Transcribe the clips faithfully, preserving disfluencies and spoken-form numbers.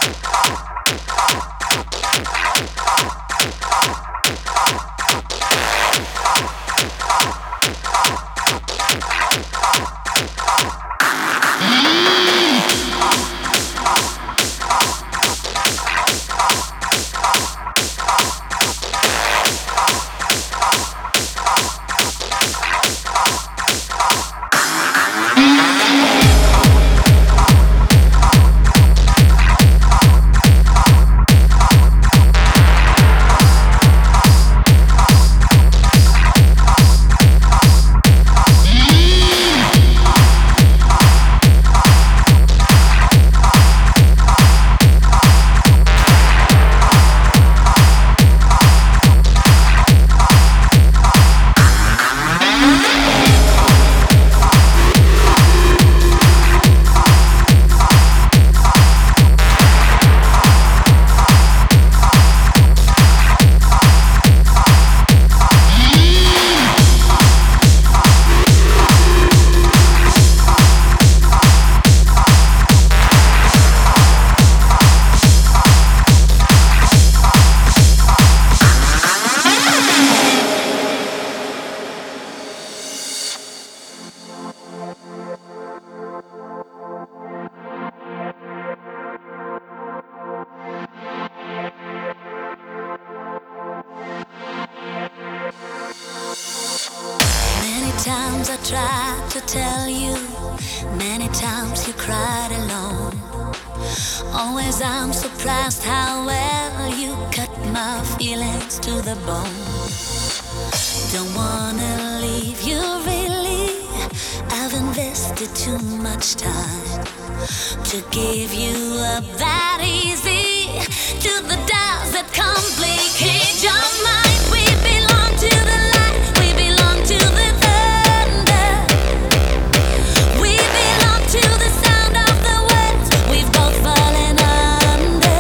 Times I tried to tell you, many times you cried alone. Always I'm surprised how well you cut my feelings to the bone. Don't wanna leave you really, I've invested too much time to give you up that easy. To the doubts that complicate your mind, we belong to the light, we belong to the to the sound of the words we've both fallen under.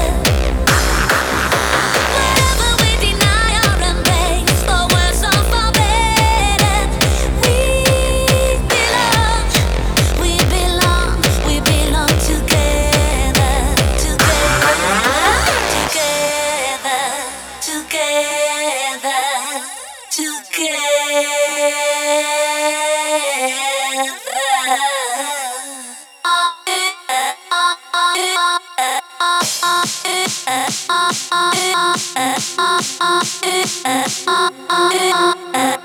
Wherever we deny our embrace, for worse or for better, we belong, we belong, we belong together, together, together, together, together.